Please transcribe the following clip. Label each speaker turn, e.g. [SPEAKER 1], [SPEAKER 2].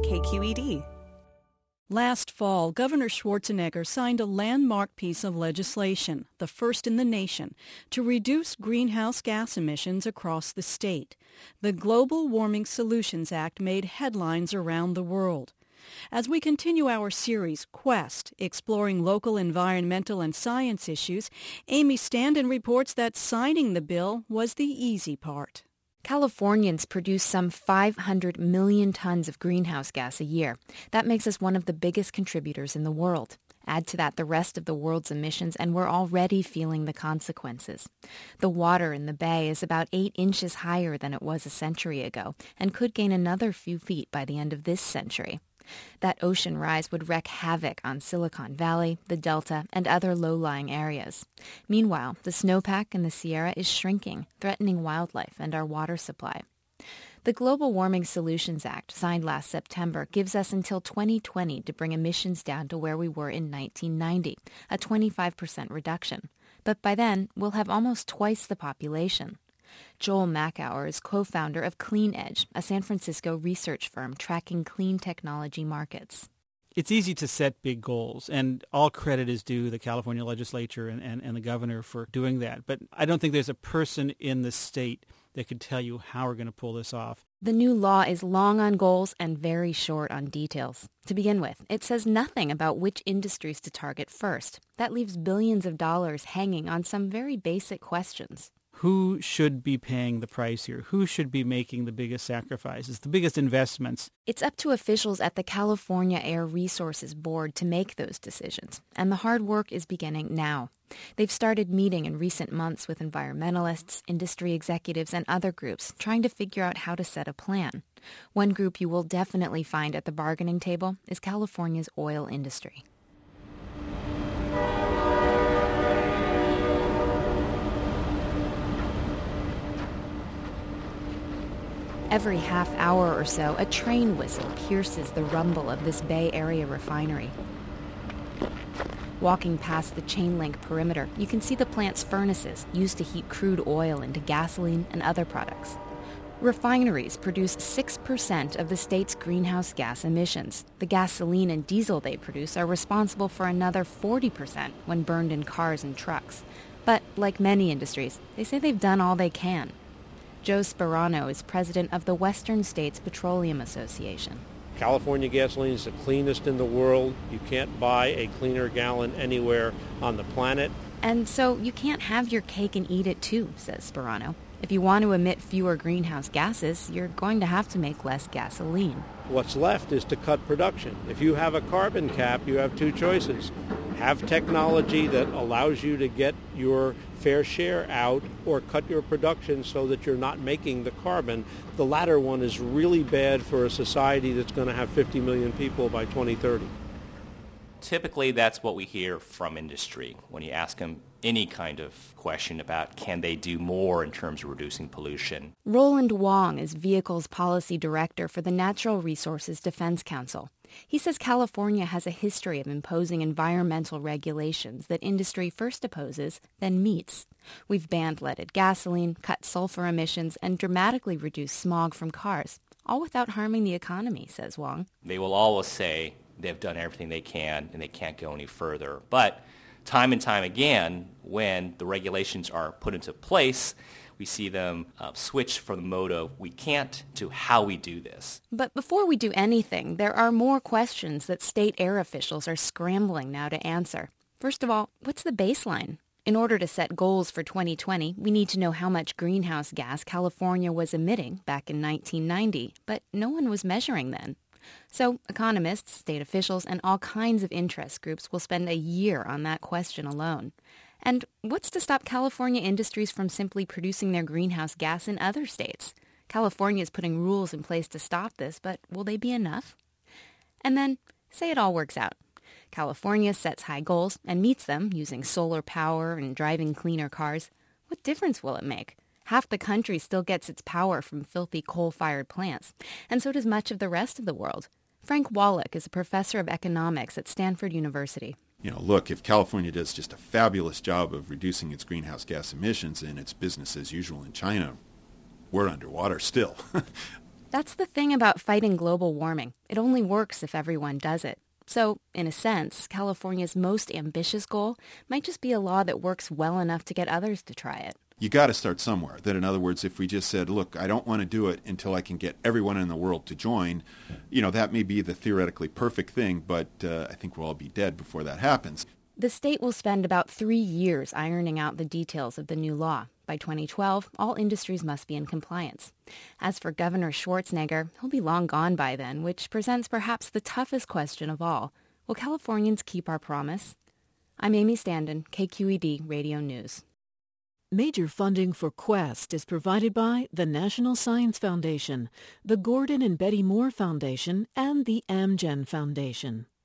[SPEAKER 1] KQED.
[SPEAKER 2] Last fall, Governor Schwarzenegger signed a landmark piece of legislation, the first in the nation, to reduce greenhouse gas emissions across the state. The Global Warming Solutions Act made headlines around the world. As we continue our series, Quest, exploring local environmental and science issues, Amy Standen reports that signing the bill was the easy part.
[SPEAKER 3] Californians produce some 500 million tons of greenhouse gas a year. That makes us one of the biggest contributors in the world. Add to that the rest of the world's emissions, and we're already feeling the consequences. The water in the bay is about 8 inches higher than it was a century ago, and could gain another few feet by the end of this century. That ocean rise would wreak havoc on Silicon Valley, the Delta, and other low-lying areas. Meanwhile, the snowpack in the Sierra is shrinking, threatening wildlife and our water supply. The Global Warming Solutions Act, signed last September, gives us until 2020 to bring emissions down to where we were in 1990, a 25% reduction. But by then, we'll have almost twice the population. Joel Makower is co-founder of Clean Edge, a San Francisco research firm tracking clean technology markets.
[SPEAKER 4] It's easy to set big goals, and all credit is due the California legislature and the governor for doing that. But I don't think there's a person in the state that could tell you how we're going to pull this off.
[SPEAKER 3] The new law is long on goals and very short on details. To begin with, it says nothing about which industries to target first. That leaves billions of dollars hanging on some very basic questions.
[SPEAKER 4] Who should be paying the price here? Who should be making the biggest sacrifices, the biggest investments?
[SPEAKER 3] It's up to officials at the California Air Resources Board to make those decisions, and the hard work is beginning now. They've started meeting in recent months with environmentalists, industry executives, and other groups, trying to figure out how to set a plan. One group you will definitely find at the bargaining table is California's oil industry. Every half hour or so, a train whistle pierces the rumble of this Bay Area refinery. Walking past the chain-link perimeter, you can see the plant's furnaces used to heat crude oil into gasoline and other products. Refineries produce 6% of the state's greenhouse gas emissions. The gasoline and diesel they produce are responsible for another 40% when burned in cars and trucks. But like many industries, they say they've done all they can. Joe Sperano is president of the Western States Petroleum Association.
[SPEAKER 5] California gasoline is the cleanest in the world. You can't buy a cleaner gallon anywhere on the planet.
[SPEAKER 3] And so you can't have your cake and eat it too, says Sperano. If you want to emit fewer greenhouse gases, you're going to have to make less gasoline.
[SPEAKER 5] What's left is to cut production. If you have a carbon cap, you have two choices. Have technology that allows you to get your fair share out, or cut your production so that you're not making the carbon. The latter one is really bad for a society that's going to have 50 million people by 2030.
[SPEAKER 6] Typically, that's what we hear from industry when you ask them any kind of question about can they do more in terms of reducing pollution.
[SPEAKER 3] Roland Wong is Vehicles Policy Director for the Natural Resources Defense Council. He says California has a history of imposing environmental regulations that industry first opposes, then meets. We've banned leaded gasoline, cut sulfur emissions, and dramatically reduced smog from cars, all without harming the economy, says Wong.
[SPEAKER 6] They will always say they've done everything they can and they can't go any further. But time and time again, when the regulations are put into place, we see them switch from the mode of we can't to how we do this.
[SPEAKER 3] But before we do anything, there are more questions that state air officials are scrambling now to answer. First of all, what's the baseline? In order to set goals for 2020, we need to know how much greenhouse gas California was emitting back in 1990, but no one was measuring then. So economists, state officials, and all kinds of interest groups will spend a year on that question alone. And what's to stop California industries from simply producing their greenhouse gas in other states? California is putting rules in place to stop this, but will they be enough? And then, say it all works out. California sets high goals and meets them using solar power and driving cleaner cars. What difference will it make? Half the country still gets its power from filthy coal-fired plants, and so does much of the rest of the world. Frank Wallach is a professor of economics at Stanford University.
[SPEAKER 7] Look, if California does just a fabulous job of reducing its greenhouse gas emissions and it's business as usual in China, we're underwater still.
[SPEAKER 3] That's the thing about fighting global warming. It only works if everyone does it. So, in a sense, California's most ambitious goal might just be a law that works well enough to get others to try it.
[SPEAKER 7] You got to start somewhere. That, in other words, if we just said, look, I don't want to do it until I can get everyone in the world to join, that may be the theoretically perfect thing, but I think we'll all be dead before that happens.
[SPEAKER 3] The state will spend about 3 years ironing out the details of the new law. By 2012, all industries must be in compliance. As for Governor Schwarzenegger, he'll be long gone by then, which presents perhaps the toughest question of all. Will Californians keep our promise? I'm Amy Standen, KQED Radio News.
[SPEAKER 2] Major funding for Quest is provided by the National Science Foundation, the Gordon and Betty Moore Foundation, and the Amgen Foundation.